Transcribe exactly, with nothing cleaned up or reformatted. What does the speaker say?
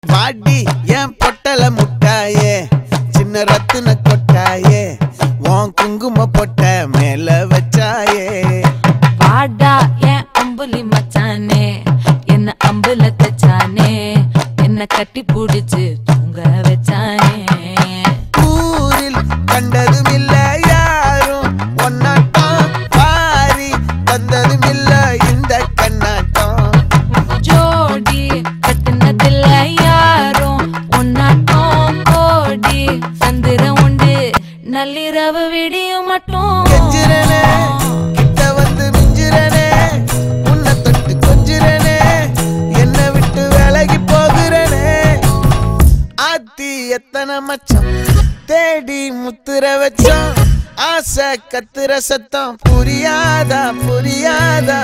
வாடி என் பொட்டல முட்டாயே சின்ன ரத்தின கொட்டாயே உன் குங்கும பொட்ட மேல வச்சாயே வாடா என் அம்புலி மச்சானே என்ன அம்புல தச்சானே என்ன கட்டி புடிச்சு தூங்க வச்சானே ஊரில் கண்டதும் இல்ல யாரும் ஒன்னாட்டம் பாரி தந்ததும் இல்ல இந்த கண்ணாட்டம் ஜோடி கட்டுனதில்ல யாரும் ஒன்னாட்டம் கோடி சந்திரம் உண்டு நள்ளிரவு விடியும் மட்டும் கெஞ்சிரனே கிட்ட வந்து மிஞ்சிரனே உன்னை தொட்டு கொஞ்சிரனே என்னை விட்டு விலகி போகிறனே ஆத்தி எத்தனை மச்சம் தேடி முத்துற வச்சோம் ஆசை கத்துற சத்தம் புரியாதா புரியாதா